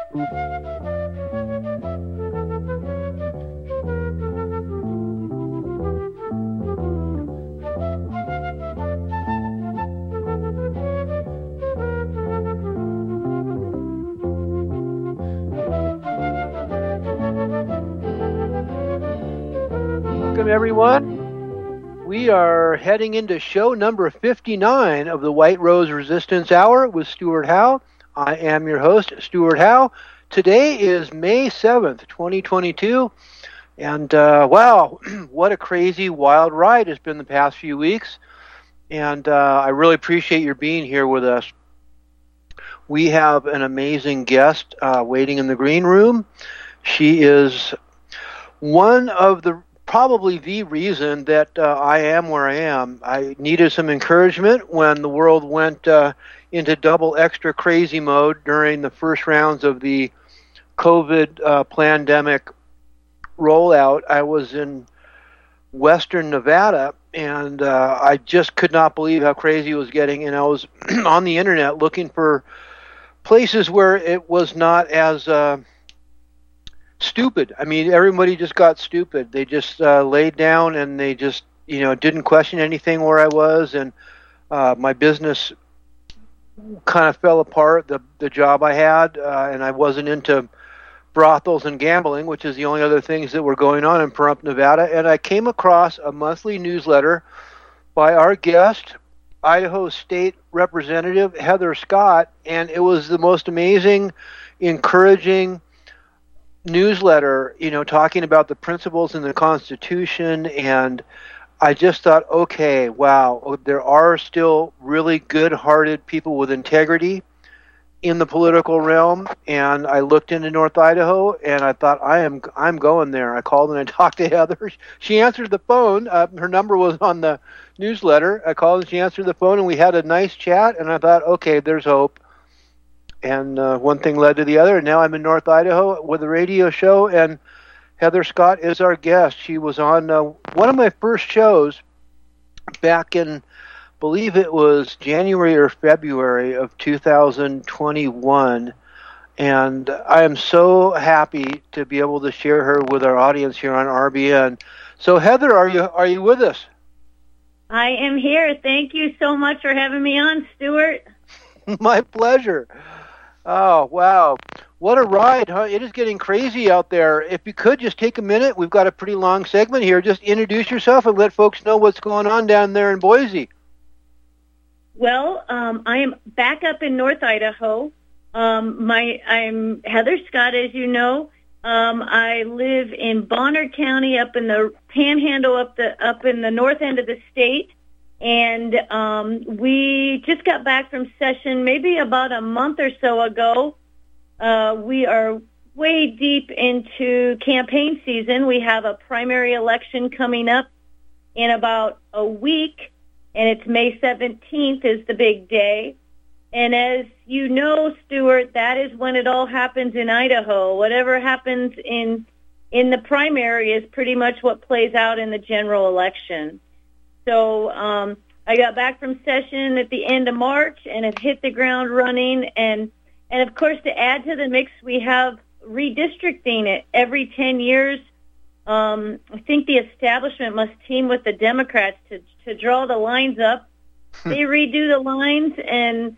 Welcome, everyone. We are heading into show number 59 of the White Rose Resistance Hour with Stuart Howe. I am your host, Stuart Howe. Today is May 7th, 2022. And wow, what a crazy, wild ride it's been the past few weeks. And I really appreciate your being here with us. We have an amazing guest waiting in the green room. She is one of probably the reason that I am where I am. I needed some encouragement when the world went into double extra crazy mode during the first rounds of the COVID pandemic rollout. I was in western Nevada, and I just could not believe how crazy it was getting, and I was on the internet looking for places where it was not as stupid. I mean, everybody just got stupid. They just laid down and they just, didn't question anything where I was, and my business kind of fell apart, the job I had, and I wasn't into brothels and gambling, which is the only other things that were going on in Pahrump, Nevada. And I came across a monthly newsletter by our guest, Idaho State Representative Heather Scott, and it was the most amazing, encouraging newsletter, talking about the principles in the Constitution. And I just thought, okay, wow, there are still really good-hearted people with integrity in the political realm. And I looked into North Idaho, and I thought, I'm going there. I called and I talked to Heather. She answered the phone. Her number was on the newsletter. I called and she answered the phone, and we had a nice chat. And I thought, okay, there's hope. And one thing led to the other, and now I'm in North Idaho with a radio show, and Heather Scott is our guest. She was on one of my first shows back in, I believe it was January or February of 2021, and I am so happy to be able to share her with our audience here on RBN. So, Heather, are you with us? I am here. Thank you so much for having me on, Stuart. My pleasure. Oh, wow. What a ride, huh? It is getting crazy out there. If you could just take a minute, we've got a pretty long segment here. Just introduce yourself and let folks know what's going on down there in Boise. Well, I am back up in North Idaho. I'm Heather Scott, as you know. I live in Bonner County, up in the Panhandle, up in the north end of the state. And we just got back from session maybe about a month or so ago. We are way deep into campaign season. We have a primary election coming up in about a week, and it's May 17th is the big day. And as you know, Stuart, that is when it all happens in Idaho. Whatever happens in the primary is pretty much what plays out in the general election. So I got back from session at the end of March and have hit the ground running. And of course, to add to the mix, we have redistricting it every 10 years. I think the establishment must team with the Democrats to draw the lines up. They redo the lines, and,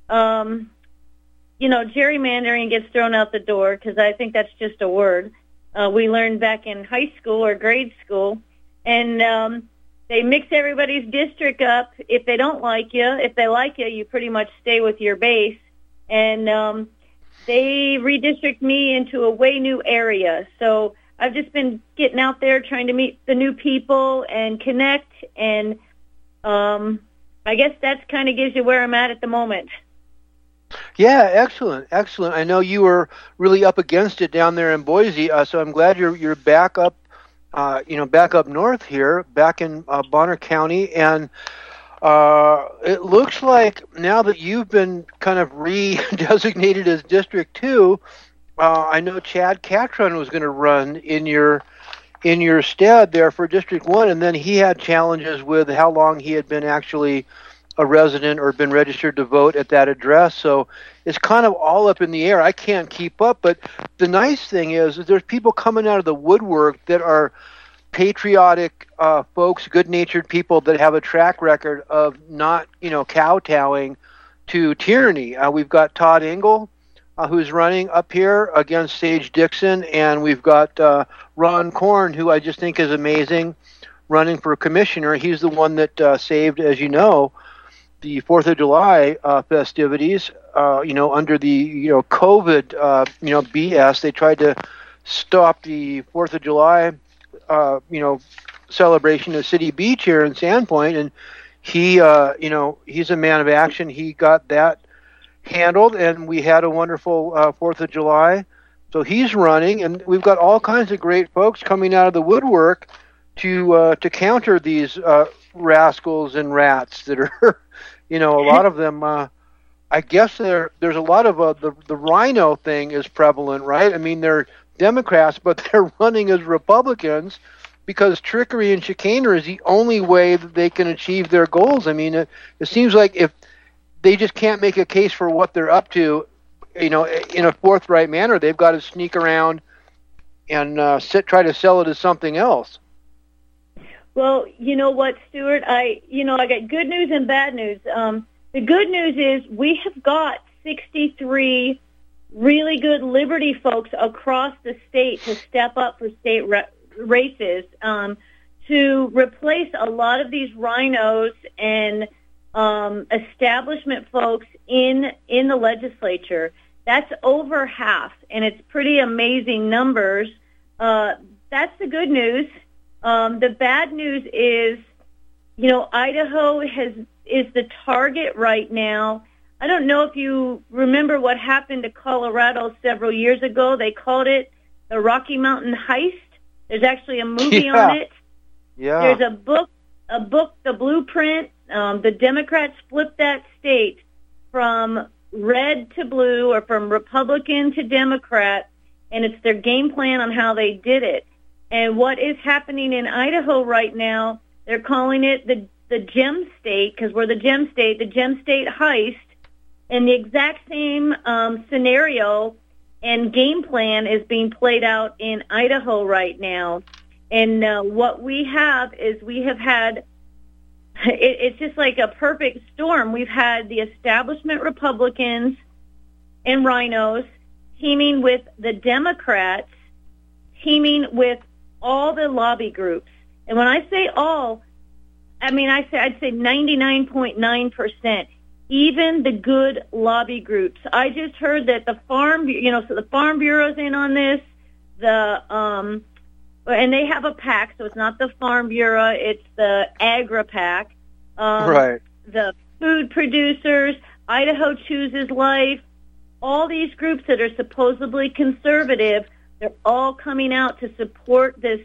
gerrymandering gets thrown out the door because I think that's just a word. We learned back in high school or grade school. And they mix everybody's district up. If they don't like you, if they like you, you pretty much stay with your base. And they redistrict me into a way new area. So I've just been getting out there trying to meet the new people and connect. And I guess that kind of gives you where I'm at the moment. Yeah, excellent. I know you were really up against it down there in Boise, so I'm glad you're back up. Back up north here, back in Bonner County, and it looks like now that you've been kind of re-designated as District 2, I know Chad Catron was going to run in your stead there for District 1, and then he had challenges with how long he had been actually a resident or been registered to vote at that address. So it's kind of all up in the air. I can't keep up, but the nice thing is that there's people coming out of the woodwork that are patriotic folks, good-natured people that have a track record of not, kowtowing to tyranny. We've got Todd Engel, who's running up here against Sage Dixon, and we've got Ron Korn, who I just think is amazing, running for commissioner. He's the one that saved, as you know, the 4th of July festivities, under the, COVID, BS. They tried to stop the 4th of July, celebration at City Beach here in Sandpoint, and he, he's a man of action. He got that handled, and we had a wonderful 4th of July. So he's running, and we've got all kinds of great folks coming out of the woodwork to counter these rascals and rats that are, a lot of them. I guess there's a lot of the rhino thing is prevalent, right? I mean, they're Democrats, but they're running as Republicans because trickery and chicanery is the only way that they can achieve their goals. I mean, it seems like if they just can't make a case for what they're up to, in a forthright manner, they've got to sneak around and try to sell it as something else. Well, you know what, Stuart? I got good news and bad news. The good news is we have got 63 really good Liberty folks across the state to step up for state races to replace a lot of these rhinos and establishment folks in the legislature. That's over half, and it's pretty amazing numbers. That's the good news. The bad news is, Idaho is the target right now. I don't know if you remember what happened to Colorado several years ago. They called it the Rocky Mountain Heist. There's actually a movie on it. Yeah. There's a book, The Blueprint. The Democrats flipped that state from red to blue or from Republican to Democrat, and it's their game plan on how they did it. And what is happening in Idaho right now, they're calling it the Gem State, because we're the Gem State Heist, and the exact same scenario and game plan is being played out in Idaho right now. And what we have is it's just like a perfect storm. We've had the establishment Republicans and rhinos teaming with the Democrats, teaming with all the lobby groups. And when I say all, I'd say 99.9%. Even the good lobby groups. I just heard that the Farm Bureau's in on this. And they have a PAC, so it's not the Farm Bureau, it's the Agri PAC. Right. The food producers, Idaho Chooses Life, all these groups that are supposedly conservative, they're all coming out to support this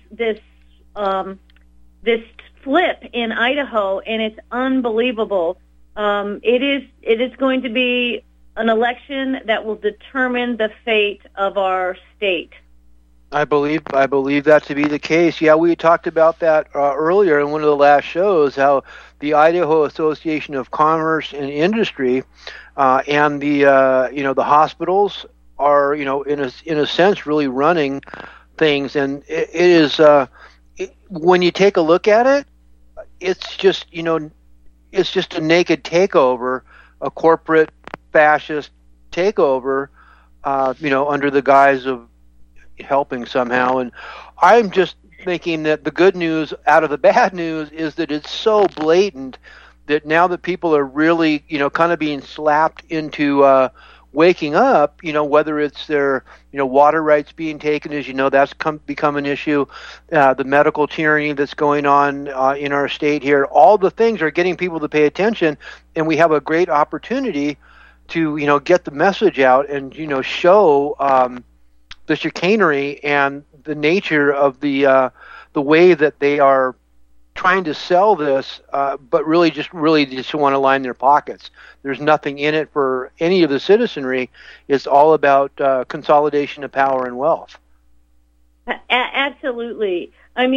flip in Idaho, and it's unbelievable. It is going to be an election that will determine the fate of our state. I believe that to be the case. Yeah, we talked about that earlier in one of the last shows, how the Idaho Association of Commerce and Industry and the the hospitals are in a sense really running things, and it is when you take a look at it, it's just it's just a naked takeover, a corporate fascist takeover, under the guise of helping somehow. And I'm just thinking that the good news out of the bad news is that it's so blatant that now that people are really, kind of being slapped into waking up, whether it's their, water rights being taken, as that's become an issue, the medical tyranny that's going on in our state here, all the things are getting people to pay attention, and we have a great opportunity to, get the message out and, show the chicanery and the nature of the way that they are trying to sell this, but really just want to line their pockets. There's nothing in it for any of the citizenry. It's all about consolidation of power and wealth. Absolutely. I mean,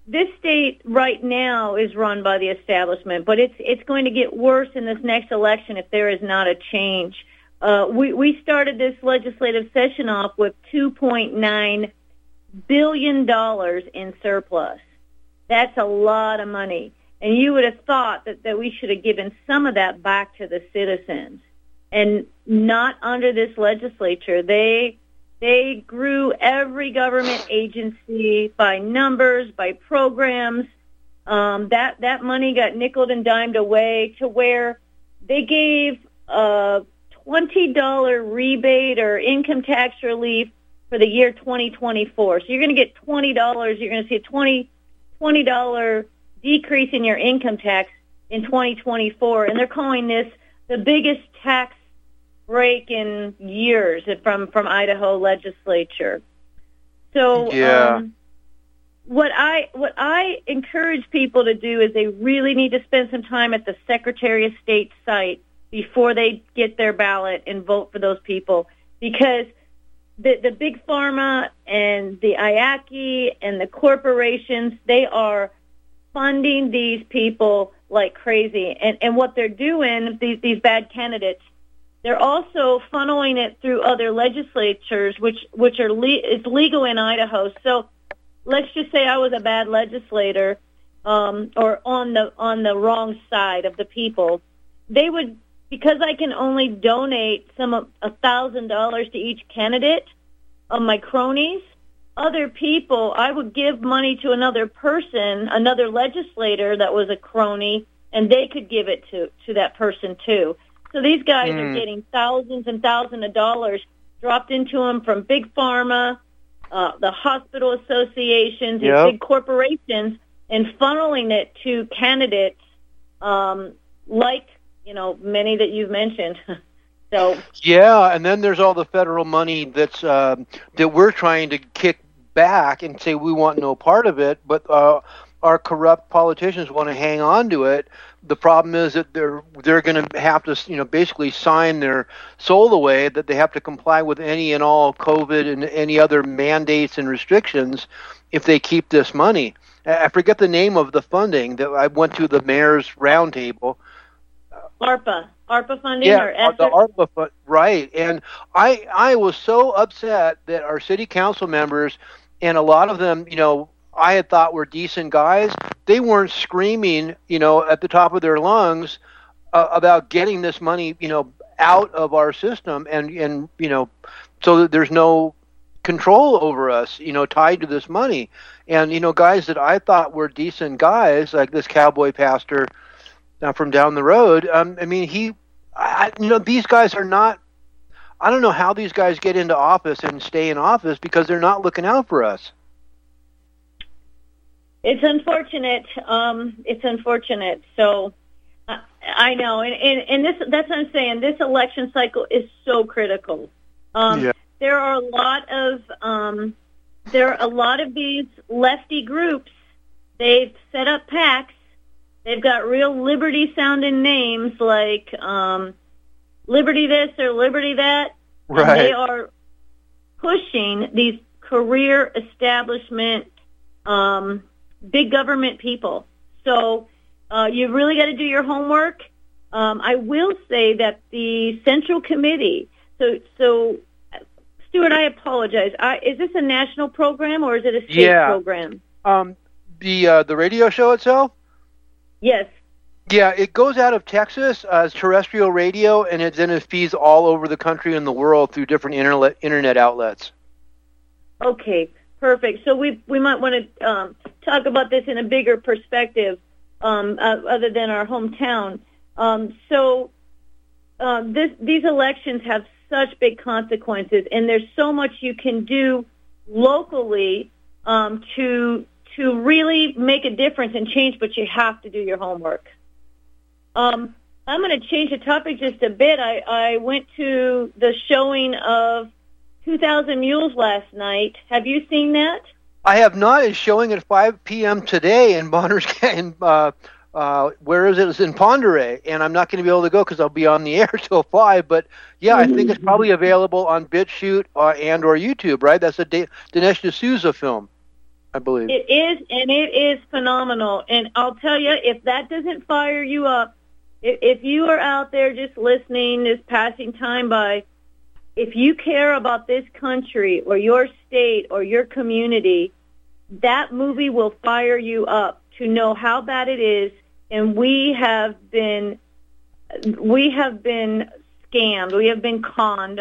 this state right now is run by the establishment, but it's going to get worse in this next election if there is not a change. We started this legislative session off with $2.9 billion in surplus. That's a lot of money. And you would have thought that we should have given some of that back to the citizens. And not under this legislature. They grew every government agency by numbers, by programs. That money got nickeled and dimed away to where they gave a $20 rebate or income tax relief for the year 2024. So you're going to get $20. You're going to see a $20 decrease in your income tax in 2024. And they're calling this the biggest tax break in years from Idaho legislature. So what I encourage people to do is they really need to spend some time at the Secretary of State site before they get their ballot and vote for those people, because the big pharma and the IACI and the corporations, they are funding these people like crazy. And what they're doing, these bad candidates, they're also funneling it through other legislatures, which are it's legal in Idaho. So let's just say I was a bad legislator, or on the wrong side of the people. They would, because I can only donate $1,000 to each candidate of my cronies. Other people, I would give money to another person, another legislator that was a crony, and they could give it to that person too. So these guys are getting thousands and thousands of dollars dropped into them from big pharma, the hospital associations, these big corporations, and funneling it to candidates like, many that you've mentioned. So and then there's all the federal money that's that we're trying to kick back and say we want no part of it, but our corrupt politicians want to hang on to it. The problem is that they're going to have to, basically sign their soul away, that they have to comply with any and all COVID and any other mandates and restrictions if they keep this money. I forget the name of the funding that I went to the mayor's roundtable. ARPA funding, or the ARPA fund, right? And I was so upset that our city council members, and a lot of them, I had thought were decent guys, they weren't screaming, at the top of their lungs about getting this money, out of our system, and so that there's no control over us, tied to this money. And guys that I thought were decent guys, like this cowboy pastor from down the road. These guys are not. I don't know how these guys get into office and stay in office because they're not looking out for us. It's unfortunate. It's unfortunate. So I know, and that's what I'm saying. This election cycle is so critical. There are a lot of these lefty groups. They've set up PACs. They've got real liberty-sounding names like Liberty this or Liberty that. Right. And they are pushing these career establishment, big government people. So you really got to do your homework. I will say that the Central Committee, so Stuart, I apologize. Is this a national program or is it a state program? The radio show itself? Yes. Yeah, it goes out of Texas as terrestrial radio, and then it feeds all over the country and the world through different internet outlets. Okay, perfect. So we might want to talk about this in a bigger perspective, other than our hometown. These elections have such big consequences, and there's so much you can do locally to really make a difference and change, but you have to do your homework. I'm going to change the topic just a bit. I went to the showing of 2,000 Mules last night. Have you seen that? I have not. It's showing at 5 p.m. today in Bonners, where is it? It's in Ponderay, and I'm not going to be able to go because I'll be on the air till 5. But yeah, I think it's probably available on BitChute and or YouTube, right? That's a Dinesh D'Souza film. I believe. It is, and it is phenomenal. And I'll tell you, if that doesn't fire you up, if you are out there just listening, just passing time by, if you care about this country or your state or your community, that movie will fire you up to know how bad it is. And we have been scammed. We have been conned.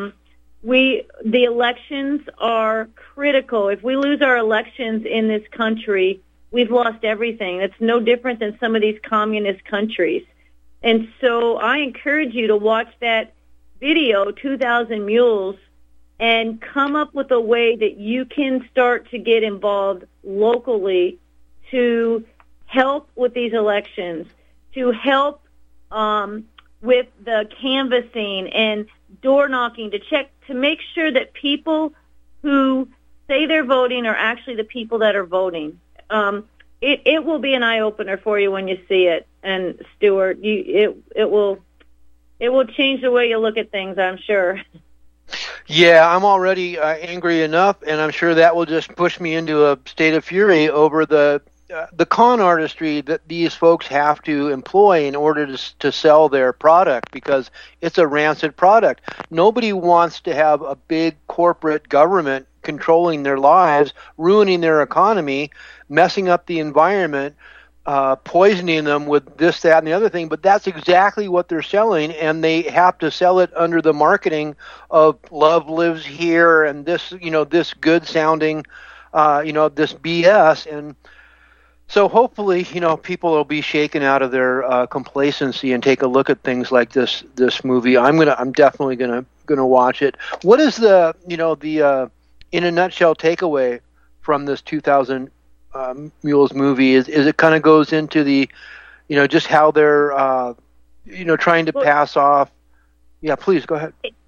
The elections are critical. If we lose our elections in this country, we've lost everything. It's no different than some of these communist countries. And so I encourage you to watch that video, 2,000 Mules, and come up with a way that you can start to get involved locally to help with these elections, to help with the canvassing and door knocking, to make sure that people who say they're voting are actually the people that are voting. It will be an eye opener for you when you see it. And Stuart, it will change the way you look at things, I'm sure. Yeah, I'm already angry enough, and I'm sure that will just push me into a state of fury over the con artistry that these folks have to employ in order to sell their product, because it's a rancid product. Nobody wants to have a big corporate government controlling their lives, ruining their economy, messing up the environment, poisoning them with this, that, and the other thing. But that's exactly what they're selling, and they have to sell it under the marketing of love lives here and this, this good sounding, this BS. And so hopefully, people will be shaken out of their complacency and take a look at things like this movie. I'm definitely gonna watch it. What is the in a nutshell takeaway from this 2,000 Mules movie? Is it kind of goes into the, just how they're trying to pass off. Yeah, please go ahead.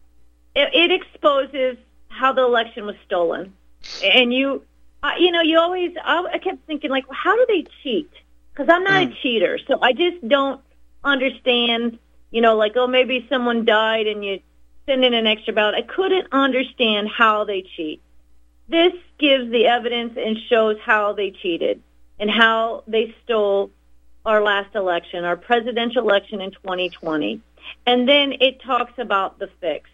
It exposes how the election was stolen, and you always, I kept thinking, like, well, how do they cheat? Because I'm not a cheater, so I just don't understand, maybe someone died and you send in an extra ballot. I couldn't understand how they cheat. This gives the evidence and shows how they cheated and how they stole our last election, our presidential election in 2020. And then it talks about the fix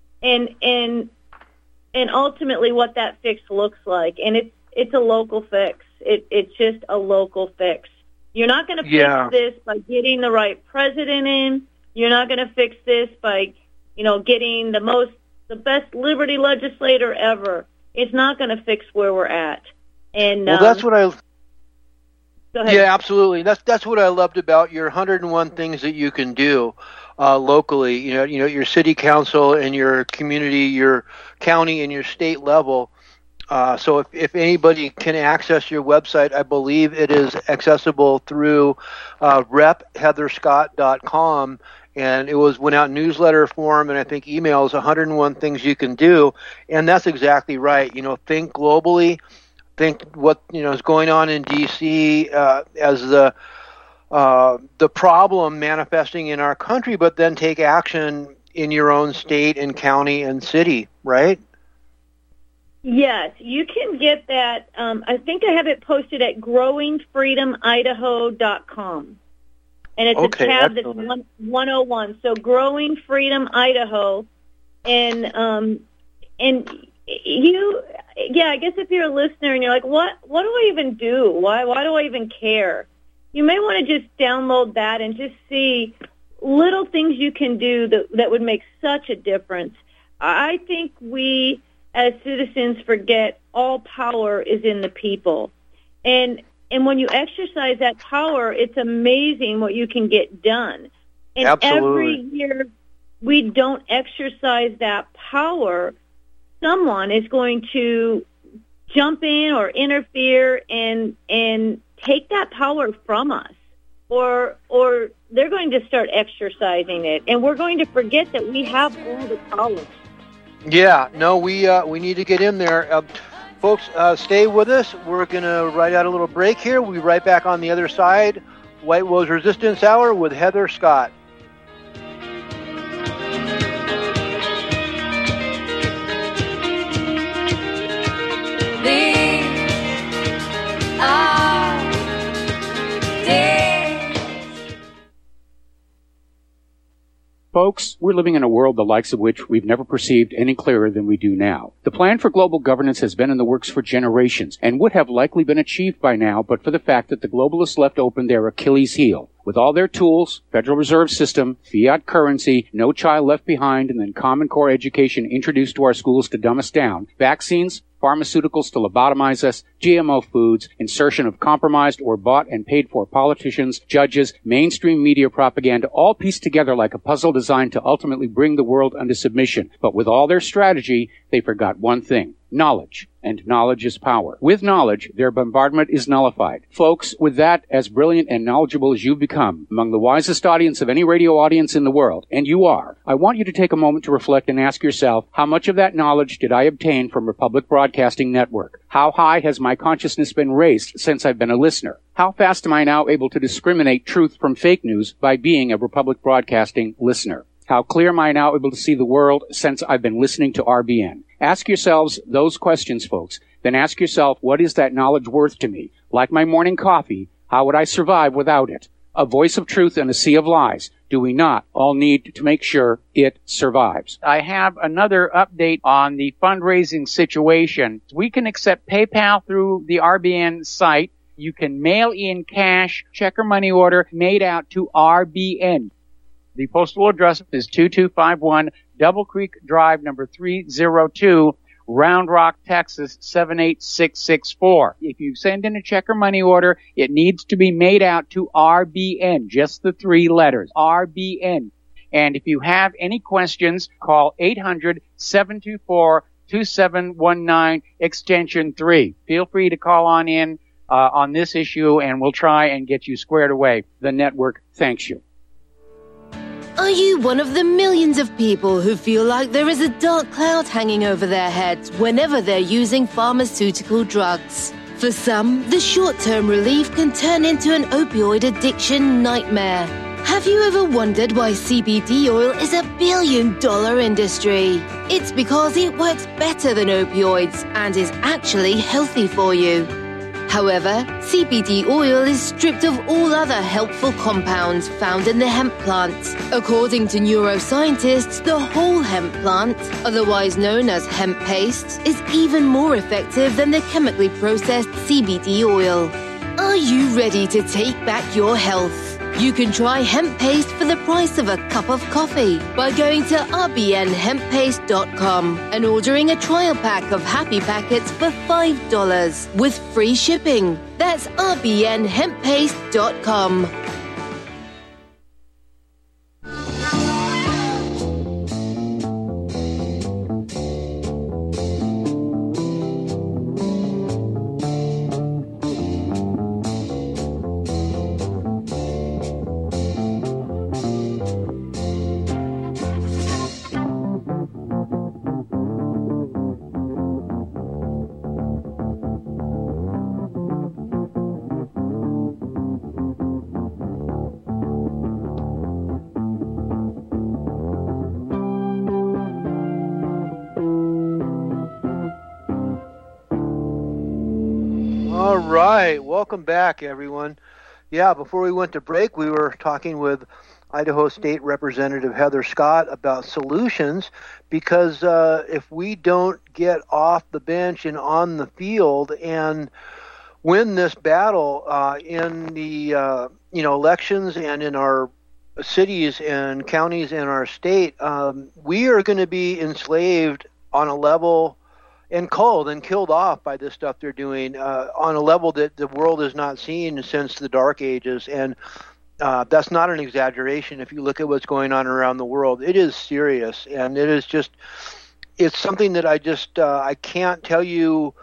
and ultimately what that fix looks like. And it's a local fix. It's just a local fix. You're not going to fix this by getting the right president in. You're not going to fix this by, getting the best liberty legislator ever. It's not going to fix where we're at. And that's what I. Go ahead. Yeah, absolutely. That's what I loved about your 101 things that you can do locally. Your city council and your community, your county and your state level. So if anybody can access your website, I believe it is accessible through repheatherscott.com, and it went out in newsletter form and I think emails, 101 things you can do, and that's exactly right. Think globally, think what is going on in D.C. As the problem manifesting in our country, but then take action in your own state and county and city, right? Yes, you can get that. I think I have it posted at growingfreedomidaho.com. And it's a tab that's 101. So Growing Freedom Idaho. And you, I guess if you're a listener and you're like, what do I even do? Why do I even care? You may want to just download that and just see little things you can do that would make such a difference. I think we as citizens forget all power is in the people. And when you exercise that power, it's amazing what you can get done. And absolutely. Every year we don't exercise that power, someone is going to jump in or interfere and take that power from us. Or they're going to start exercising it. And we're going to forget that we have all the power. Yeah, no, we need to get in there. Folks, stay with us. We're going to write out a little break here. We'll be right back on the other side. White Wolves Resistance Hour with Heather Scott. Folks, we're living in a world the likes of which we've never perceived any clearer than we do now. The plan for global governance has been in the works for generations and would have likely been achieved by now but for the fact that the globalists left open their Achilles heel. With all their tools, Federal Reserve System, fiat currency, no child left behind, and then Common Core education introduced to our schools to dumb us down, vaccines, pharmaceuticals to lobotomize us, GMO foods, insertion of compromised or bought and paid for politicians, judges, mainstream media propaganda, all pieced together like a puzzle designed to ultimately bring the world under submission. But with all their strategy, they forgot one thing: knowledge. And knowledge is power. With knowledge, their bombardment is nullified. Folks, with that, as brilliant and knowledgeable as you've become, among the wisest audience of any radio audience in the world, and you are, I want you to take a moment to reflect and ask yourself, how much of that knowledge did I obtain from Republic Broadcasting Network? How high has my consciousness been raised since I've been a listener? How fast am I now able to discriminate truth from fake news by being a Republic Broadcasting listener? How clear am I now able to see the world since I've been listening to RBN? Ask yourselves those questions, folks. Then ask yourself, what is that knowledge worth to me? Like my morning coffee, how would I survive without it? A voice of truth in a sea of lies. Do we not all need to make sure it survives? I have another update on the fundraising situation. We can accept PayPal through the RBN site. You can mail in cash, check or money order made out to RBN. The postal address is 2251 Double Creek Drive, number 302, Round Rock, Texas, 78664. If you send in a check or money order, it needs to be made out to RBN, just the 3 letters, RBN. And if you have any questions, call 800-724-2719, extension 3. Feel free to call on in on this issue, and we'll try and get you squared away. The network thanks you. Are you one of the millions of people who feel like there is a dark cloud hanging over their heads whenever they're using pharmaceutical drugs? For some, the short-term relief can turn into an opioid addiction nightmare. Have you ever wondered why CBD oil is a billion-dollar industry? It's because it works better than opioids and is actually healthy for you. However, CBD oil is stripped of all other helpful compounds found in the hemp plant. According to neuroscientists, the whole hemp plant, otherwise known as hemp paste, is even more effective than the chemically processed CBD oil. Are you ready to take back your health? You can try hemp paste for the price of a cup of coffee by going to rbnhemppaste.com and ordering a trial pack of Happy Packets for $5 with free shipping. That's rbnhemppaste.com. All right, welcome back, everyone. Yeah, before we went to break, we were talking with Idaho State Representative Heather Scott about solutions, because if we don't get off the bench and on the field and win this battle in the elections and in our cities and counties in our state, we are going to be enslaved on a level and culled and killed off by this stuff they're doing on a level that the world has not seen since the Dark Ages. And that's not an exaggeration. If you look at what's going on around the world, it is serious. And it is just, it's something that I can't tell you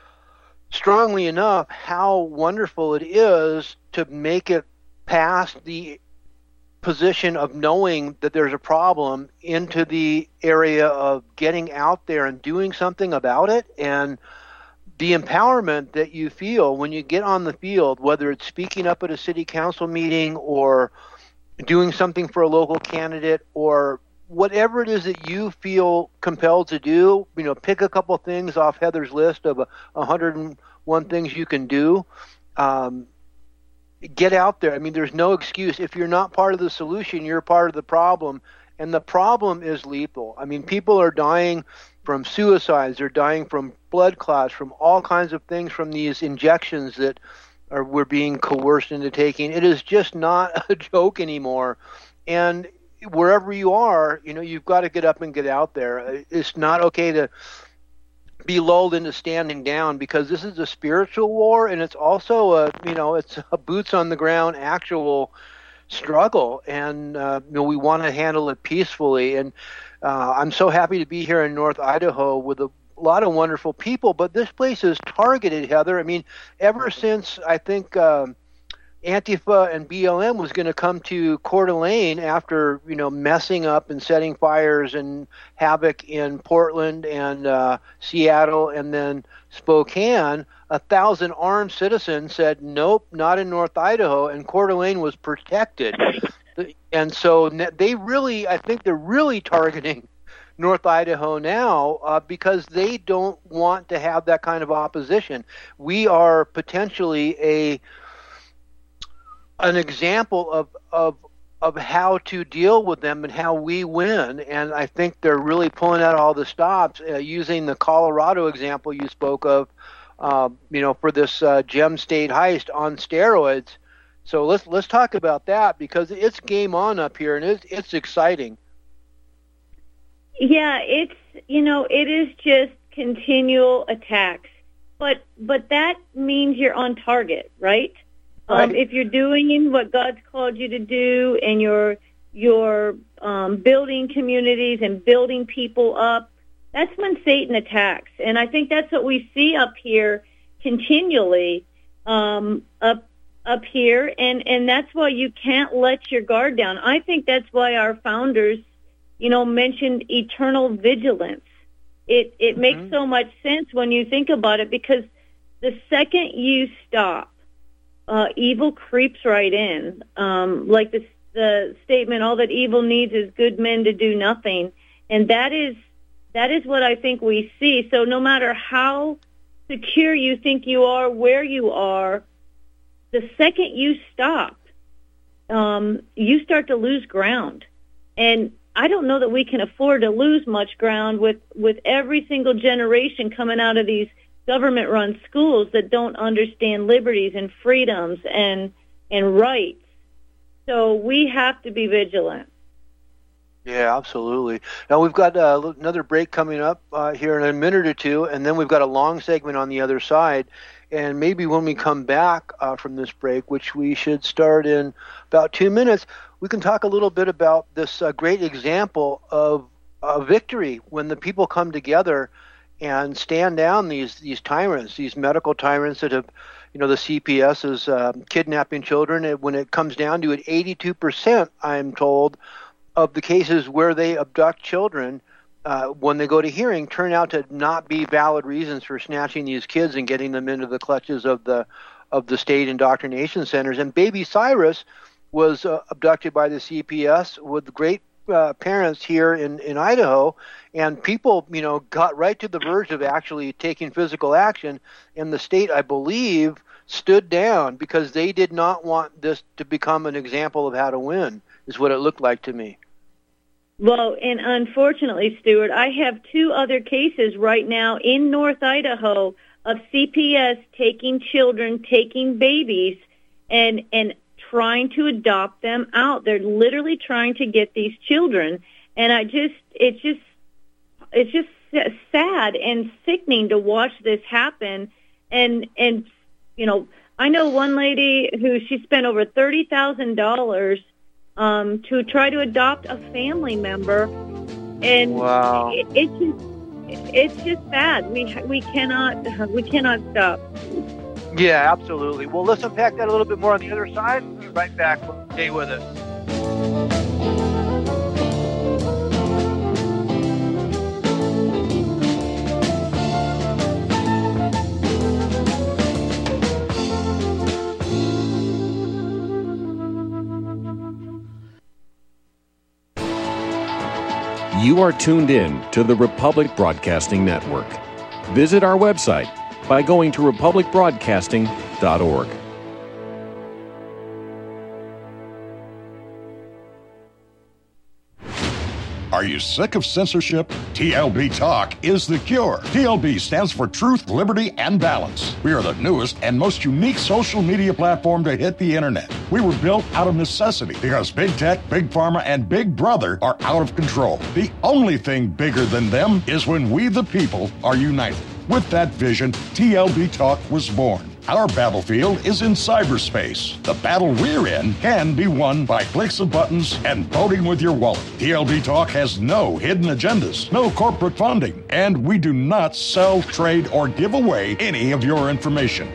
strongly enough how wonderful it is to make it past the position of knowing that there's a problem into the area of getting out there and doing something about it. And the empowerment that you feel when you get on the field, whether it's speaking up at a city council meeting or doing something for a local candidate or whatever it is that you feel compelled to do, pick a couple things off Heather's list of 101 things you can do. Get out there. I mean, there's no excuse. If you're not part of the solution, you're part of the problem. And the problem is lethal. I mean, people are dying from suicides. They're dying from blood clots, from all kinds of things, from these injections that we're being coerced into taking. It is just not a joke anymore. And wherever you are, you've got to get up and get out there. It's not okay to be lulled into standing down, because this is a spiritual war, and it's also it's a boots on the ground actual struggle, and we want to handle it peacefully. And I'm so happy to be here in North Idaho with a lot of wonderful people, but this place is targeted, Heather. I mean, ever since I think Antifa and BLM was going to come to Coeur d'Alene after, messing up and setting fires and havoc in Portland and Seattle and then Spokane, 1,000 armed citizens said, nope, not in North Idaho, and Coeur d'Alene was protected. And so I think they're really targeting North Idaho now because they don't want to have that kind of opposition. We are potentially an example of how to deal with them and how we win. And I think they're really pulling out all the stops, using the Colorado example you spoke of, for this Gem State heist on steroids. So let's talk about that, because it's game on up here, and it's exciting. Yeah, it is just continual attacks, but that means you're on target, right? Right. If you're doing what God's called you to do, and you're building communities and building people up, that's when Satan attacks. And I think that's what we see up here continually, up here, and that's why you can't let your guard down. I think that's why our founders, mentioned eternal vigilance. It makes so much sense when you think about it, because the second you stop, evil creeps right in. Like the statement, all that evil needs is good men to do nothing. And that is what I think we see. So no matter how secure you think you are, where you are, the second you stop, you start to lose ground. And I don't know that we can afford to lose much ground with every single generation coming out of these government-run schools that don't understand liberties and freedoms and rights. So we have to be vigilant. Yeah, absolutely. Now we've got another break coming up here in a minute or two, and then we've got a long segment on the other side. And maybe when we come back from this break, which we should start in about 2 minutes, we can talk a little bit about this great example of victory when the people come together and stand down these tyrants, these medical tyrants that have, the CPS is kidnapping children. And when it comes down to it, 82%, I'm told, of the cases where they abduct children when they go to hearing turn out to not be valid reasons for snatching these kids and getting them into the clutches of the state indoctrination centers. And baby Cyrus was abducted by the CPS with great parents here in Idaho, and people, got right to the verge of actually taking physical action, and the state, I believe, stood down because they did not want this to become an example of how to win, is what it looked like to me. Well, and unfortunately, Stuart, I have 2 other cases right now in North Idaho of CPS taking children, taking babies, and trying to adopt them out. They're literally trying to get these children, and it's just sad and sickening to watch this happen. And I know one lady who she spent over $30,000 to try to adopt a family member, and wow. It's just bad. We cannot stop. Yeah, absolutely. Well, let's unpack that a little bit more on the other side. We'll be right back. Stay with us. You are tuned in to the Republic Broadcasting Network. Visit our website by going to republicbroadcasting.org. Are you sick of censorship? TLB Talk is the cure. TLB stands for Truth, Liberty, and Balance. We are the newest and most unique social media platform to hit the internet. We were built out of necessity because Big Tech, Big Pharma, and Big Brother are out of control. The only thing bigger than them is when we the people are united. With that vision, TLB Talk was born. Our battlefield is in cyberspace. The battle we're in can be won by clicks of buttons and voting with your wallet. TLB Talk has no hidden agendas, no corporate funding, and we do not sell, trade, or give away any of your information.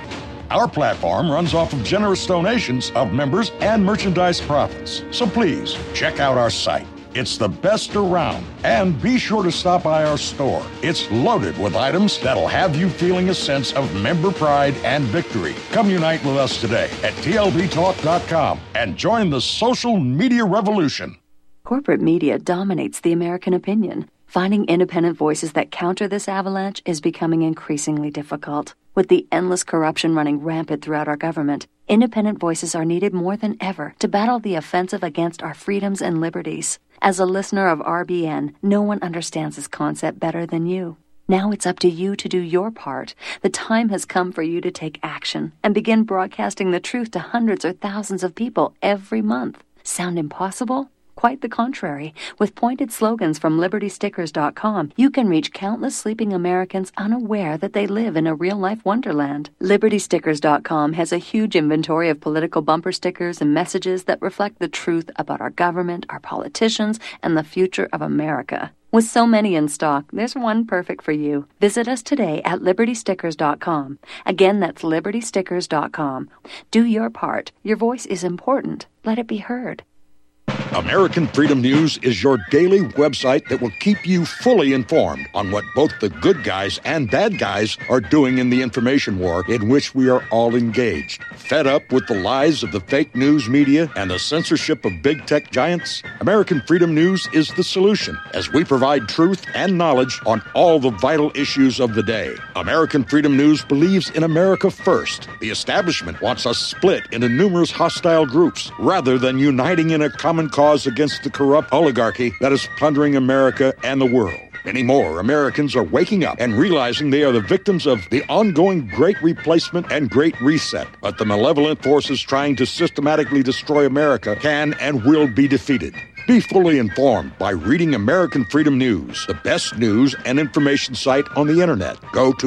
Our platform runs off of generous donations of members and merchandise profits. So please, check out our site. It's the best around. And be sure to stop by our store. It's loaded with items that'll have you feeling a sense of member pride and victory. Come unite with us today at tlbtalk.com and join the social media revolution. Corporate media dominates the American opinion. Finding independent voices that counter this avalanche is becoming increasingly difficult. With the endless corruption running rampant throughout our government, independent voices are needed more than ever to battle the offensive against our freedoms and liberties. As a listener of RBN, no one understands this concept better than you. Now it's up to you to do your part. The time has come for you to take action and begin broadcasting the truth to hundreds or thousands of people every month. Sound impossible? Quite the contrary. With pointed slogans from LibertyStickers.com, you can reach countless sleeping Americans unaware that they live in a real-life wonderland. LibertyStickers.com has a huge inventory of political bumper stickers and messages that reflect the truth about our government, our politicians, and the future of America. With so many in stock, there's one perfect for you. Visit us today at LibertyStickers.com. Again, that's LibertyStickers.com. Do your part. Your voice is important. Let it be heard. American Freedom News is your daily website that will keep you fully informed on what both the good guys and bad guys are doing in the information war in which we are all engaged. Fed up with the lies of the fake news media and the censorship of big tech giants? American Freedom News is the solution, as we provide truth and knowledge on all the vital issues of the day. American Freedom News believes in America first. The establishment wants us split into numerous hostile groups rather than uniting in a common cause against the corrupt oligarchy that is plundering America and the world. Many more Americans are waking up and realizing they are the victims of the ongoing Great Replacement and Great Reset. But the malevolent forces trying to systematically destroy America can and will be defeated. Be fully informed by reading American Freedom News, the best news and information site on the internet. Go to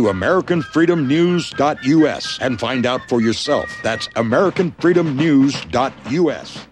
AmericanFreedomNews.us and find out for yourself. That's AmericanFreedomNews.us.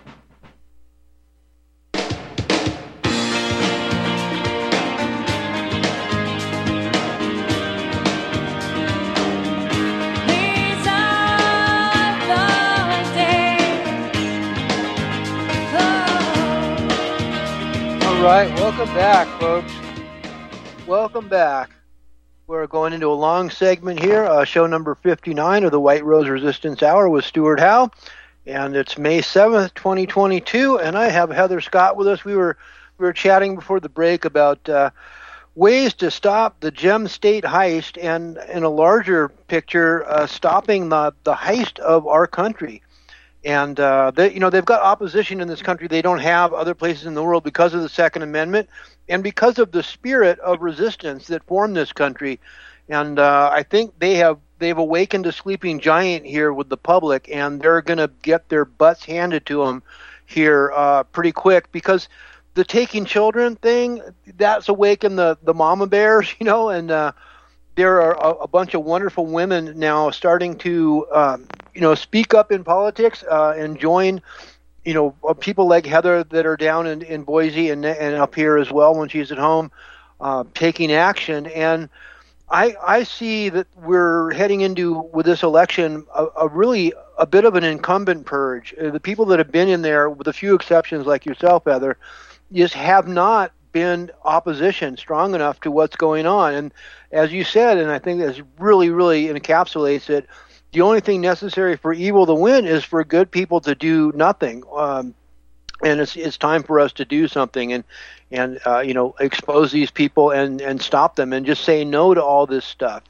All right, welcome back, folks. Welcome back. We're going into a long segment here, show number 59 of the White Rose Resistance Hour with Stuart Howe, and it's May 7th, 2022, and I have Heather Scott with us. We were chatting before the break about ways to stop the Gem State heist, and in a larger picture, stopping the heist of our country. And they've got opposition in this country they don't have other places in the world because of the Second Amendment and because of the spirit of resistance that formed this country. And I think they've awakened a sleeping giant here with the public, and they're going to get their butts handed to them here pretty quick, because the taking children thing, that's awakened the mama bears, and there are a bunch of wonderful women now starting to, speak up in politics and join, people like Heather that are down in Boise and up here as well when she's at home, taking action. And I see that we're heading into, with this election, a bit of an incumbent purge. The people that have been in there, with a few exceptions like yourself, Heather, just have not been opposition strong enough to what's going on. And as you said, and I think this really, really encapsulates it, the only thing necessary for evil to win is for good people to do nothing. And it's time for us to do something and expose these people and stop them and just say no to all this stuff.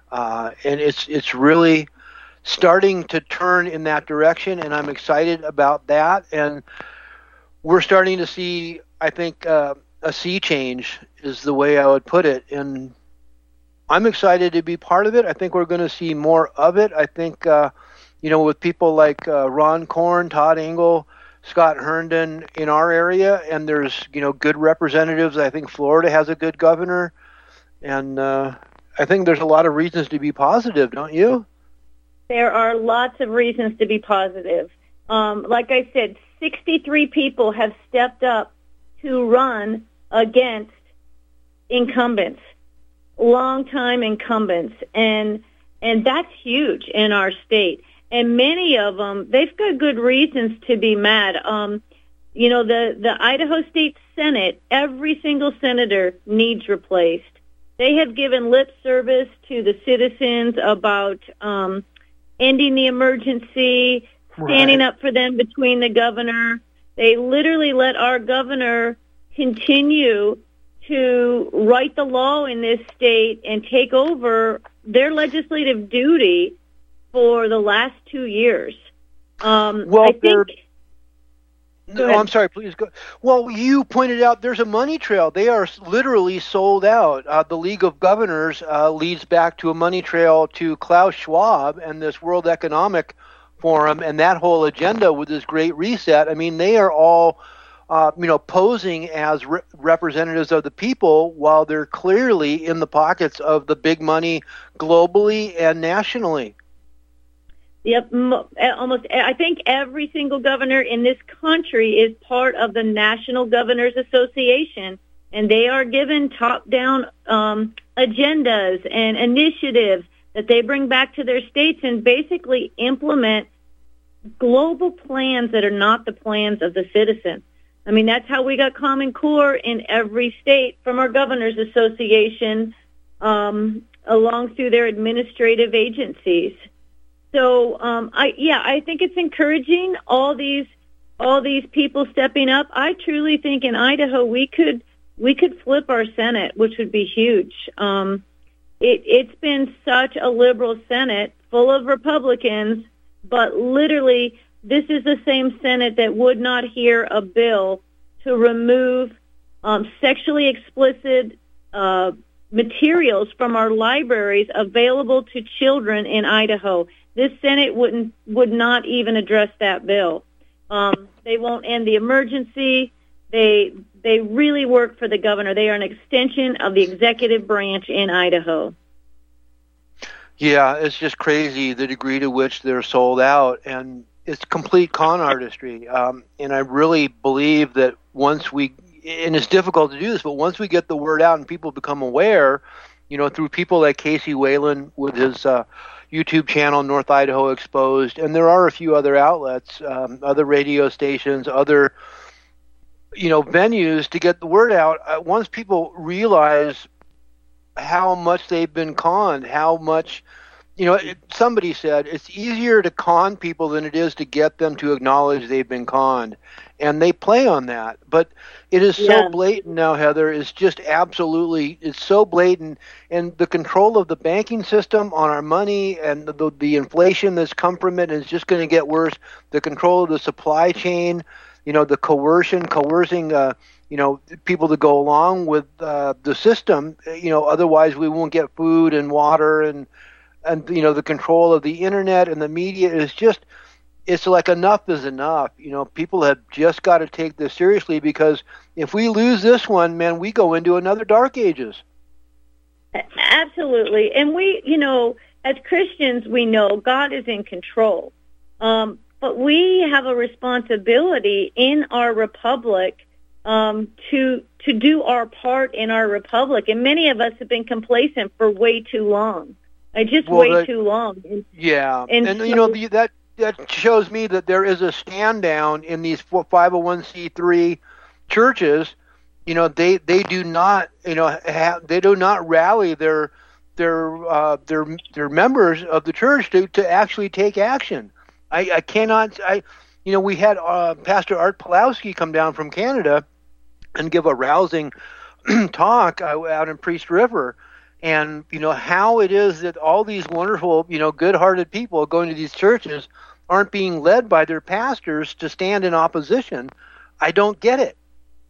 And it's really starting to turn in that direction, and I'm excited about that. And we're starting to see, I think, a sea change is the way I would put it. And I'm excited to be part of it. I think we're going to see more of it. I think, with people like Ron Korn, Todd Engel, Scott Herndon in our area, and there's, good representatives. I think Florida has a good governor. And I think there's a lot of reasons to be positive, don't you? There are lots of reasons to be positive. Like I said, 63 people have stepped up to run against incumbents, longtime incumbents, and that's huge in our state. And many of them, they've got good reasons to be mad. The Idaho State Senate, every single senator needs replaced. They have given lip service to the citizens about ending the emergency, standing up for them between the governor. They literally let our governor continue to write the law in this state and take over their legislative duty for the last 2 years. I'm sorry, please go. Well, you pointed out there's a money trail. They are literally sold out. The League of Governors leads back to a money trail to Klaus Schwab and this World Economic Forum and that whole agenda with this Great Reset. I mean, they are all, posing as representatives of the people while they're clearly in the pockets of the big money globally and nationally. Yep, I think every single governor in this country is part of the National Governors Association, and they are given top-down agendas and initiatives that they bring back to their states and basically implement global plans that are not the plans of the citizen. I mean, that's how we got Common Core in every state from our Governors Association along through their administrative agencies. So, I think it's encouraging, all these people stepping up. I truly think in Idaho we could flip our Senate, which would be huge. It's been such a liberal Senate full of Republicans, but literally this is the same Senate that would not hear a bill to remove sexually explicit materials from our libraries available to children in Idaho. This Senate would not even address that bill. They won't end the emergency. They really work for the governor. They are an extension of the executive branch in Idaho. Yeah, it's just crazy the degree to which they're sold out, and it's complete con artistry. And I really believe that once and it's difficult to do this, but once we get the word out and people become aware, through people like Casey Whalen with his YouTube channel, North Idaho Exposed, and there are a few other outlets, other radio stations, other, venues to get the word out. Once people realize how much they've been conned, how much, somebody said it's easier to con people than it is to get them to acknowledge they've been conned. And they play on that. But it is so blatant now, Heather. It's just absolutely, it's so blatant. And the control of the banking system on our money and the inflation that's come from it is just going to get worse. The control of the supply chain, the coercing, people to go along with the system, otherwise we won't get food and water and the control of the internet and the media is just, it's like enough is enough. People have just got to take this seriously because if we lose this one, man, we go into another dark ages. Absolutely. And we, as Christians, we know God is in control. But we have a responsibility in our republic to do our part in our republic. And many of us have been complacent for way too long. Way too long. Yeah. That shows me that there is a stand down in these 501c3 churches. They do not they do not rally their members of the church to actually take action. I cannot. We had Pastor Art Pulowski come down from Canada and give a rousing talk out in Priest River. And, how it is that all these wonderful, good-hearted people going to these churches aren't being led by their pastors to stand in opposition I don't get it.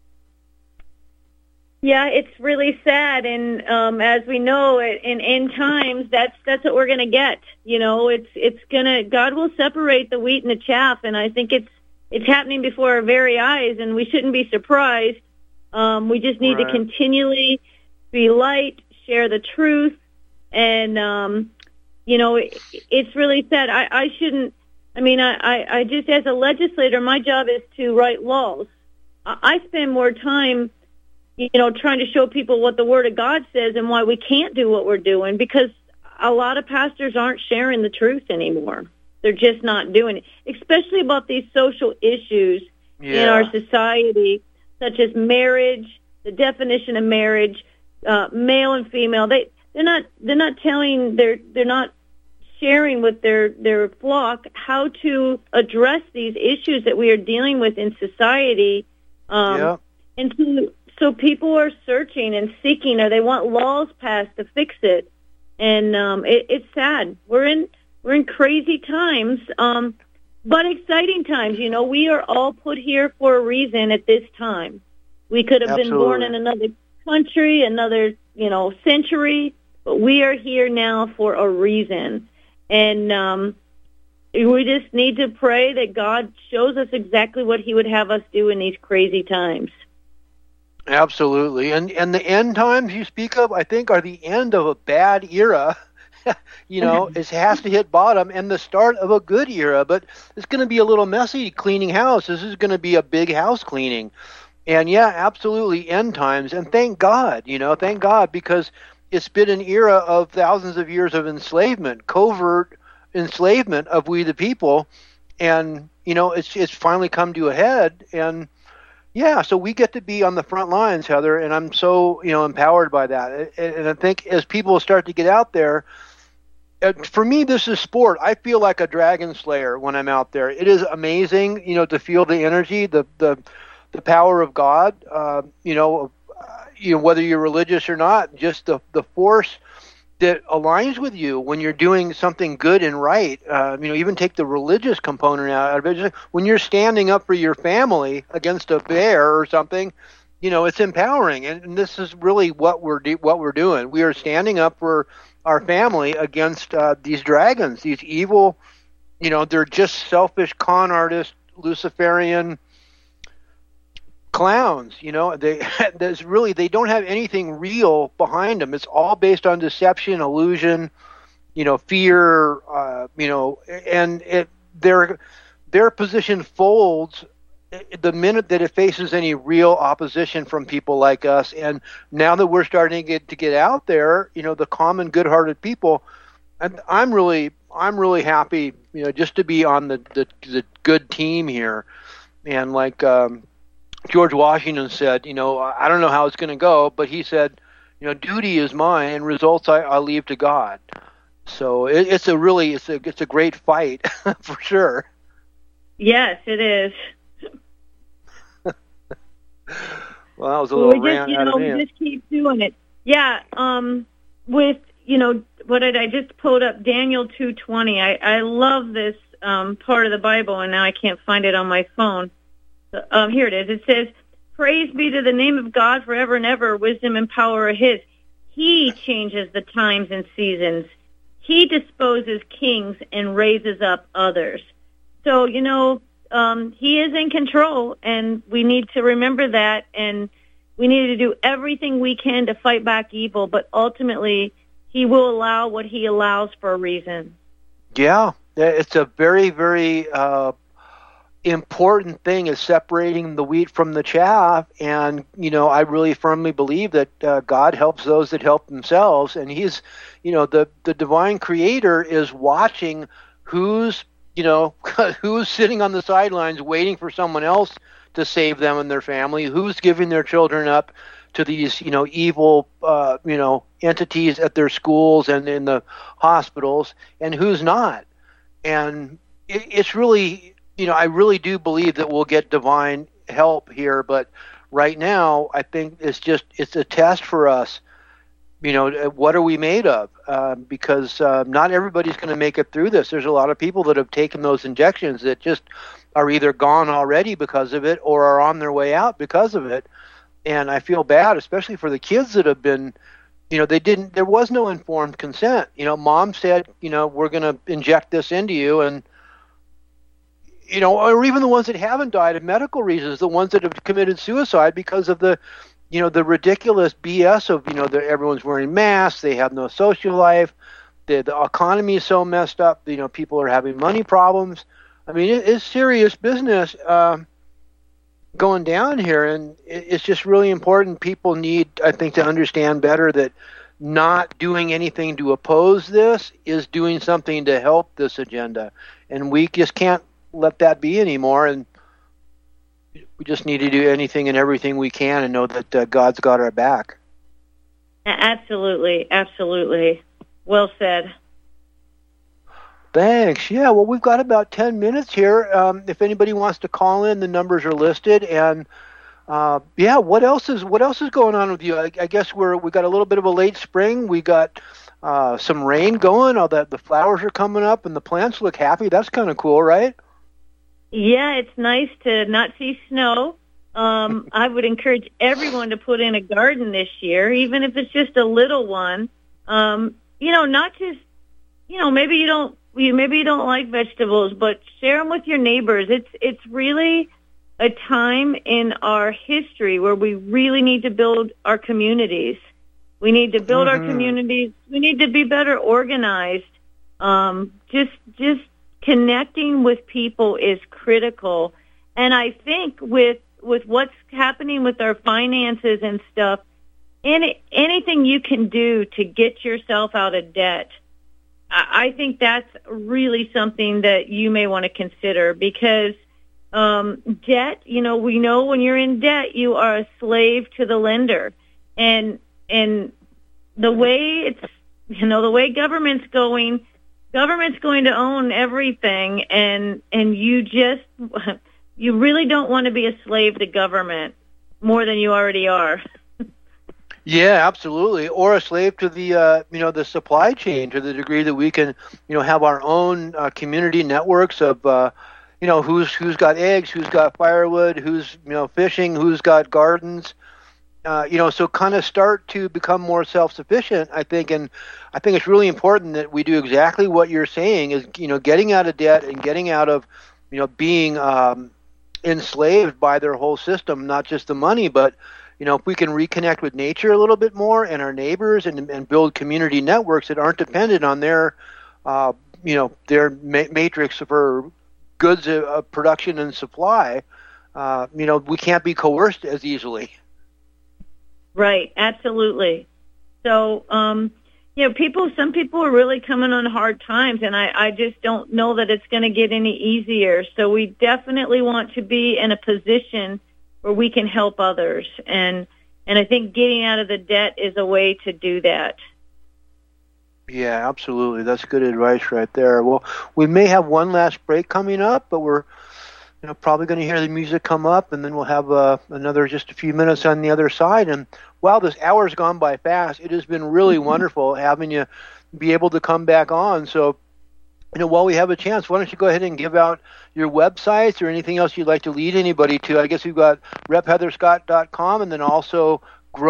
Yeah, it's really sad, and as we know, in end times, that's what we're going to get. You know, God will separate the wheat and the chaff, and I think it's happening before our very eyes, and we shouldn't be surprised. We just need to continually be light, share the truth, and it's really sad. I shouldn't. I mean, I just, as a legislator, my job is to write laws. I spend more time, trying to show people what the Word of God says and why we can't do what we're doing, because a lot of pastors aren't sharing the truth anymore. They're just not doing it, especially about these social issues in our society, such as marriage, the definition of marriage, male and female. They're not sharing with their flock how to address these issues that we are dealing with in society. And so people are searching and seeking, or they want laws passed to fix it. And it's sad. We're in crazy times, but exciting times. We are all put here for a reason at this time. We could have been born in another country, another century, but we are here now for a reason. And we just need to pray that God shows us exactly what He would have us do in these crazy times. Absolutely. And the end times you speak of, I think, are the end of a bad era. It has to hit bottom, and the start of a good era. But it's going to be a little messy cleaning house. This is going to be a big house cleaning. And yeah, absolutely end times. And thank God, thank God, because it's been an era of thousands of years of enslavement, covert enslavement of we the people. And, it's finally come to a head. And yeah, so we get to be on the front lines, Heather, and I'm so, empowered by that. And I think as people start to get out there, for me, this is sport. I feel like a dragon slayer when I'm out there. It is amazing, to feel the energy, the power of God, whether you're religious or not, just the force that aligns with you when you're doing something good and right. Even take the religious component out of it. Just when you're standing up for your family against a bear or something, it's empowering. And this is really what we're doing. We are standing up for our family against these dragons, these evil, they're just selfish con artists, Luciferian clowns. They don't have anything real behind them. It's all based on deception, illusion, fear, and their position folds the minute that it faces any real opposition from people like us. And now that we're starting to get out there, the common good-hearted people, and I'm really happy, just to be on the good team here. And like George Washington said, I don't know how it's going to go, but he said, duty is mine and results I leave to God. So it's a great fight for sure. Yes, it is. Well, that was a little rant out of me. We just keep doing it. Yeah. With what did I just pulled up? Daniel 2:20. I love this part of the Bible, and now I can't find it on my phone. Here it is. It says, "Praise be to the name of God forever and ever. Wisdom and power are His. He changes the times and seasons. He disposes kings and raises up others." So He is in control, and we need to remember that, and we need to do everything we can to fight back evil, but ultimately He will allow what He allows for a reason. Yeah, it's a very, very important thing, is separating the wheat from the chaff. And, I really firmly believe that God helps those that help themselves. And He's, the divine creator is watching who's sitting on the sidelines waiting for someone else to save them and their family, who's giving their children up to these, evil, entities at their schools and in the hospitals, and who's not. And it's really, I really do believe that we'll get divine help here. But right now, I think it's a test for us. What are we made of? Because not everybody's going to make it through this. There's a lot of people that have taken those injections that just are either gone already because of it or are on their way out because of it. And I feel bad, especially for the kids that have been, there was no informed consent. Mom said, we're going to inject this into you, and or even the ones that haven't died of medical reasons, the ones that have committed suicide because of the ridiculous BS of, everyone's wearing masks, they have no social life, the economy is so messed up, people are having money problems. I mean, it's serious business going down here, and it's just really important. People need, I think, to understand better that not doing anything to oppose this is doing something to help this agenda, and we just can't let that be anymore, and we just need to do anything and everything we can and know that God's got our back. Absolutely, absolutely. Well said. Thanks. Yeah, well, we've got about 10 minutes here. If anybody wants to call in, the numbers are listed. And what else is going on with you? I guess we got a little bit of a late spring. We got some rain going. All that, the flowers are coming up, and the plants look happy. That's kind of cool, right? Yeah, it's nice to not see snow. I would encourage everyone to put in a garden this year, even if it's just a little one. Not just, maybe you don't like vegetables, but share them with your neighbors. It's really a time in our history where we really need to build our communities. We need to build our communities. We need to be better organized. Just connecting with people is critical. And I think with what's happening with our finances and stuff, anything you can do to get yourself out of debt, I think that's really something that you may want to consider, because debt, we know when you're in debt, you are a slave to the lender. And the way the way government's going to own everything, and you really don't want to be a slave to government more than you already are. Yeah, absolutely. Or a slave to the the supply chain, to the degree that we can have our own community networks of who's got eggs, who's got firewood, who's fishing, who's got gardens. So kind of start to become more self-sufficient, I think, and I think it's really important that we do exactly what you're saying, is getting out of debt and getting out of being enslaved by their whole system, not just the money, but if we can reconnect with nature a little bit more and our neighbors and build community networks that aren't dependent on their matrix for goods of production and supply, we can't be coerced as easily. Right, absolutely. So, some people are really coming on hard times, and I just don't know that it's going to get any easier. So we definitely want to be in a position where we can help others. And I think getting out of the debt is a way to do that. Yeah, absolutely. That's good advice right there. Well, we may have one last break coming up, but we're probably going to hear the music come up, and then we'll have another just a few minutes on the other side. And wow, this hour's gone by fast. It has been really wonderful having you be able to come back on. So, while we have a chance, why don't you go ahead and give out your websites or anything else you'd like to lead anybody to? I guess we've got repheatherscott.com and then also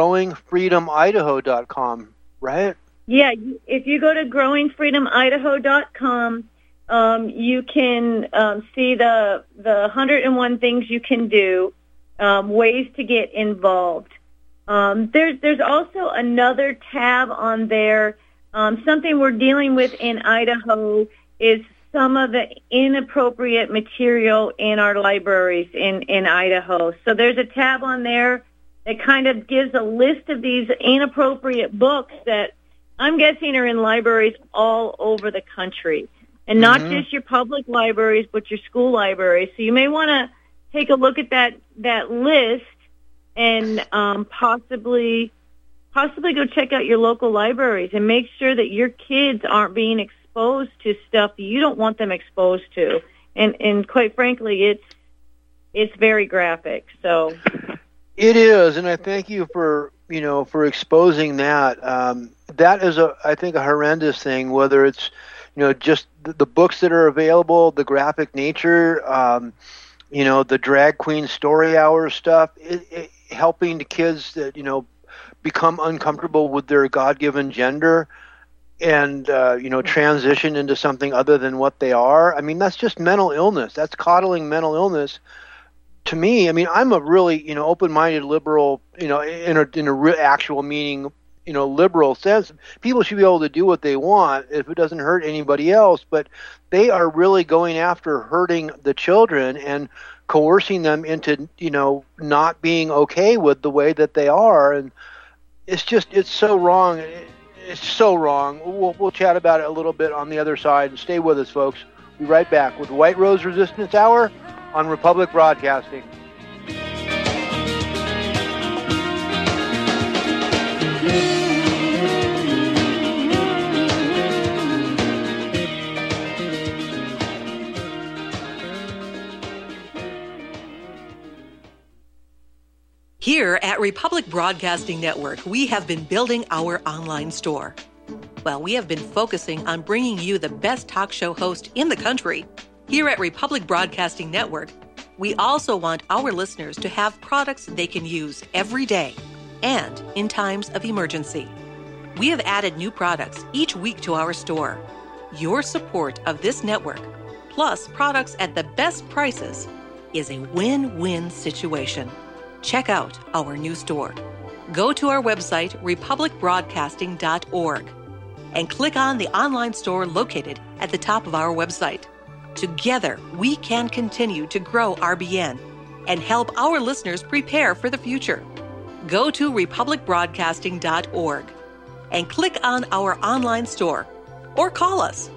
growingfreedomidaho.com, right? Yeah, if you go to growingfreedomidaho.com, you can see the 101 things you can do, ways to get involved. There's also another tab on there. Something we're dealing with in Idaho is some of the inappropriate material in our libraries in Idaho. So there's a tab on there that kind of gives a list of these inappropriate books that I'm guessing are in libraries all over the country. And not just your public libraries, but your school libraries. So you may want to take a look at that list and possibly go check out your local libraries and make sure that your kids aren't being exposed to stuff that you don't want them exposed to. And quite frankly, it's very graphic. So it is, and I thank you for exposing that. That is I think a horrendous thing, whether it's just the books that are available, the graphic nature, the drag queen story hour stuff, helping the kids that, become uncomfortable with their God-given gender and, transition into something other than what they are. I mean, that's just mental illness. That's coddling mental illness. To me, I mean, I'm a really, open-minded liberal, in a actual meaning, liberal sense. People should be able to do what they want if it doesn't hurt anybody else, but they are really going after hurting the children and coercing them into, not being okay with the way that they are. And it's so wrong. It's so wrong. We'll chat about it a little bit on the other side, and stay with us, folks. We'll be right back with White Rose Resistance Hour on Republic Broadcasting. Here at Republic Broadcasting Network, we have been building our online store. Well, we have been focusing on bringing you the best talk show host in the country. Here at Republic Broadcasting Network, we also want our listeners to have products they can use every day and in times of emergency. We have added new products each week to our store. Your support of this network, plus products at the best prices, is a win-win situation. Check out our new store. Go to our website, republicbroadcasting.org, and click on the online store located at the top of our website. Together, we can continue to grow RBN and help our listeners prepare for the future. Go to republicbroadcasting.org and click on our online store or call us.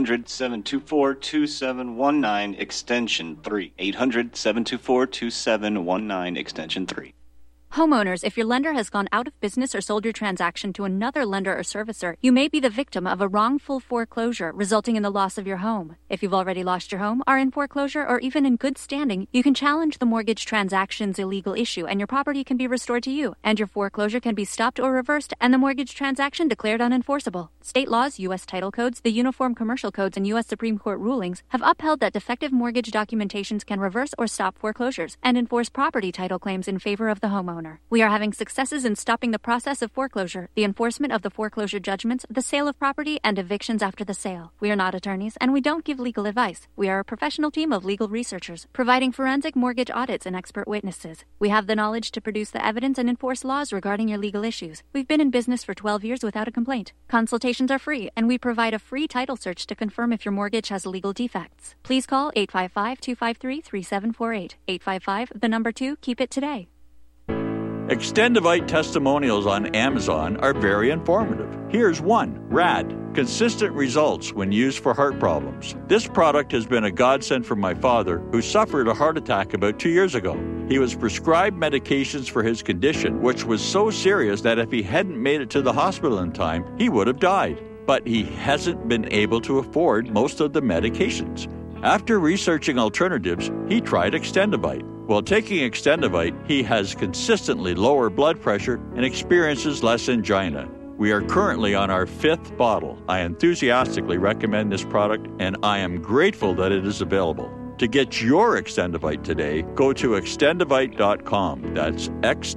800-724-2719, extension 3. 800-724-2719, extension 3. Homeowners, if your lender has gone out of business or sold your transaction to another lender or servicer, you may be the victim of a wrongful foreclosure resulting in the loss of your home. If you've already lost your home, are in foreclosure, or even in good standing, you can challenge the mortgage transaction's illegal issue and your property can be restored to you, and your foreclosure can be stopped or reversed and the mortgage transaction declared unenforceable. State laws, U.S. title codes, the Uniform Commercial Codes, and U.S. Supreme Court rulings have upheld that defective mortgage documentations can reverse or stop foreclosures and enforce property title claims in favor of the homeowner. We are having successes in stopping the process of foreclosure, the enforcement of the foreclosure judgments, the sale of property, and evictions after the sale. We are not attorneys, and we don't give legal advice. We are a professional team of legal researchers, providing forensic mortgage audits and expert witnesses. We have the knowledge to produce the evidence and enforce laws regarding your legal issues. We've been in business for 12 years without a complaint. Consultations are free, and we provide a free title search to confirm if your mortgage has legal defects. Please call 855-253-3748. 855, 2, keep it today. Extendivite testimonials on Amazon are very informative. Here's one. RAD. Consistent results when used for heart problems. This product has been a godsend for my father, who suffered a heart attack about 2 years ago. He was prescribed medications for his condition, which was so serious that if he hadn't made it to the hospital in time, he would have died. But he hasn't been able to afford most of the medications. After researching alternatives, he tried Extendivite. While taking Extendivite, he has consistently lower blood pressure and experiences less angina. We are currently on our 5th bottle. I enthusiastically recommend this product, and I am grateful that it is available. To get your Extendivite today, go to extendivite.com. That's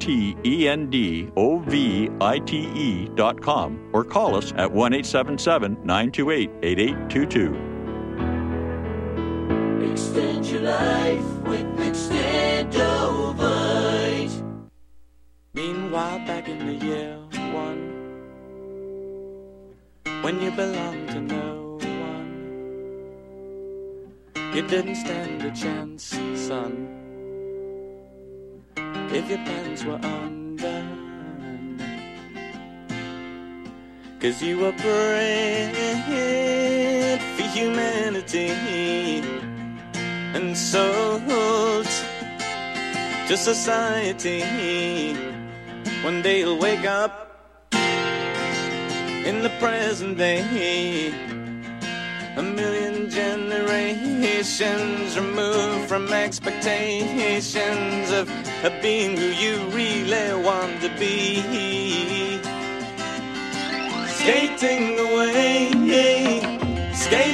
XTENDOVITE.com, or call us at 1-877-928-8822. Extend your life with Extendovite. Meanwhile, back in the year 1, when you belonged to no one, you didn't stand a chance, son, if your pants were undone. 'Cause you were bred for humanity and sold to society. One day you'll wake up in the present day, a million generations removed from expectations of being who you really want to be. Skating away, skating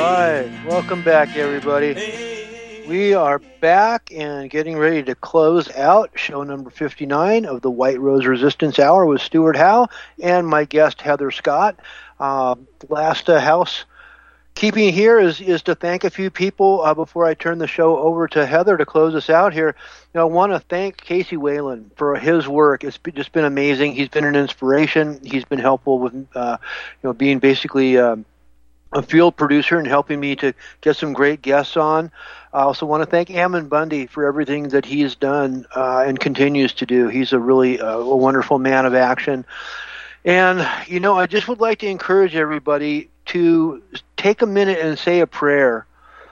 right. Welcome back, everybody. We are back and getting ready to close out show number 59 of the White Rose Resistance Hour with Stuart Howe and my guest, Heather Scott. Last housekeeping here is to thank a few people before I turn the show over to Heather to close us out here. I want to thank Casey Whalen for his work. It's just been amazing. He's been an inspiration. He's been helpful with being basically a field producer and helping me to get some great guests on. I also want to thank Ammon Bundy for everything that he has done and continues to do. He's a really a wonderful man of action. And, I just would like to encourage everybody to take a minute and say a prayer.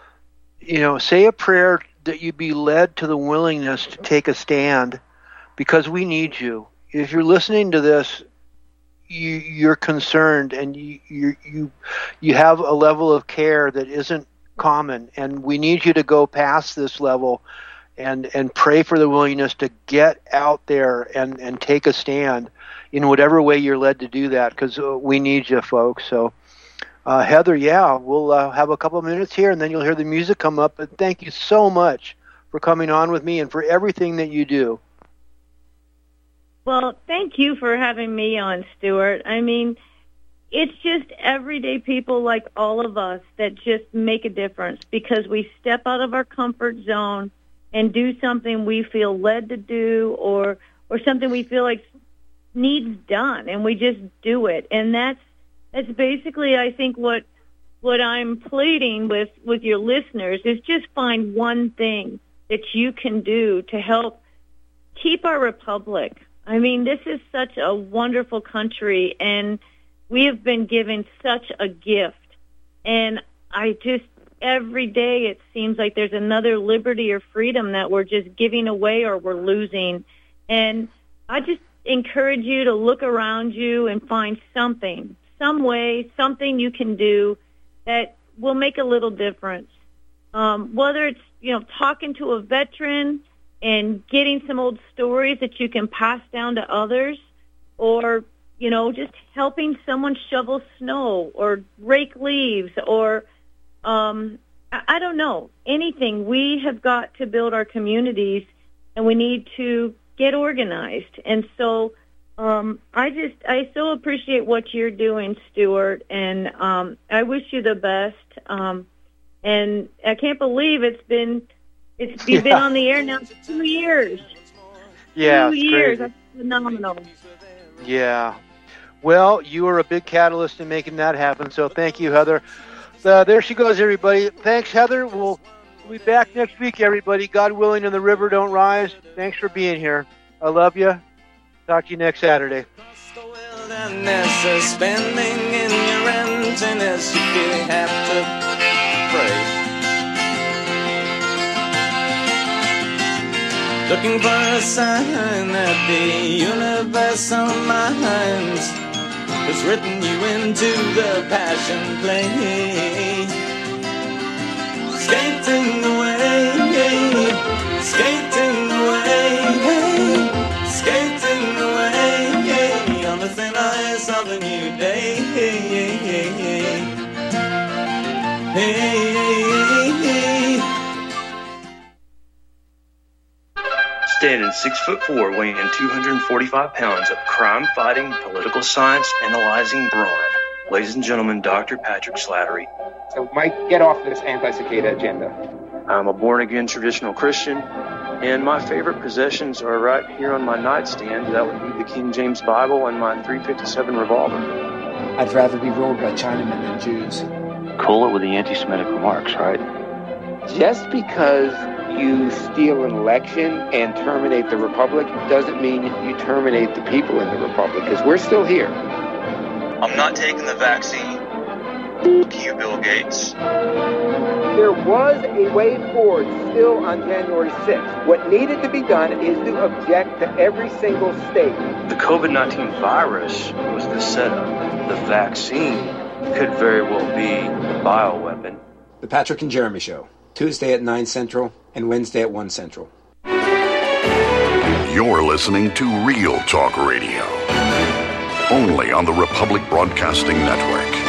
Say a prayer that you be led to the willingness to take a stand, because we need you. If you're listening to this, you're concerned and you have a level of care that isn't common, and we need you to go past this level and pray for the willingness to get out there and take a stand in whatever way you're led to do that, because we need you, folks. So Heather, we'll have a couple of minutes here and then you'll hear the music come up, but thank you so much for coming on with me and for everything that you do. Well, thank you for having me on, Stuart. I mean, it's just everyday people like all of us that just make a difference because we step out of our comfort zone and do something we feel led to do or something we feel like needs done, and we just do it. And that's basically, I think, what I'm pleading with your listeners is just find one thing that you can do to help keep our republic. I mean, this is such a wonderful country, and we have been given such a gift. And every day it seems like there's another liberty or freedom that we're just giving away or we're losing. And I just encourage you to look around you and find something, some way, something you can do that will make a little difference. Whether it's, talking to a veteran and getting some old stories that you can pass down to others, or, just helping someone shovel snow or rake leaves or, I don't know, anything. We have got to build our communities, and we need to get organized. And so I so appreciate what you're doing, Stuart, and I wish you the best. And I can't believe you've been on the air now for 2 years. Yeah, 2 years. Crazy. That's phenomenal. Yeah. Well, you were a big catalyst in making that happen, so thank you, Heather. There she goes, everybody. Thanks, Heather. We'll be back next week, everybody. God willing and the river don't rise. Thanks for being here. I love you. Talk to you next Saturday. Spending in your emptiness, you really have to pray. Looking for a sign that the universal mind has written you into the passion play. Skating away, skating away, skating away on the thin ice of a new day. Standing 6'4", weighing 245 pounds of crime-fighting, political science analyzing brawn. Ladies and gentlemen, Dr. Patrick Slattery. So, Mike, get off this anti-cicada agenda. I'm a born-again traditional Christian, and my favorite possessions are right here on my nightstand. That would be the King James Bible and my .357 revolver. I'd rather be ruled by Chinamen than Jews. Cool it with the anti-Semitic remarks, right? Just because you steal an election and terminate the Republic doesn't mean you terminate the people in the Republic, because we're still here. I'm not taking the vaccine. You, Bill Gates. There was a way forward still on January 6th. What needed to be done is to object to every single state. The COVID-19 virus was the setup. The vaccine could very well be the bioweapon. The Patrick and Jeremy Show, Tuesday at 9 Central and Wednesday at 1 Central. You're listening to Real Talk Radio, only on the Republic Broadcasting Network.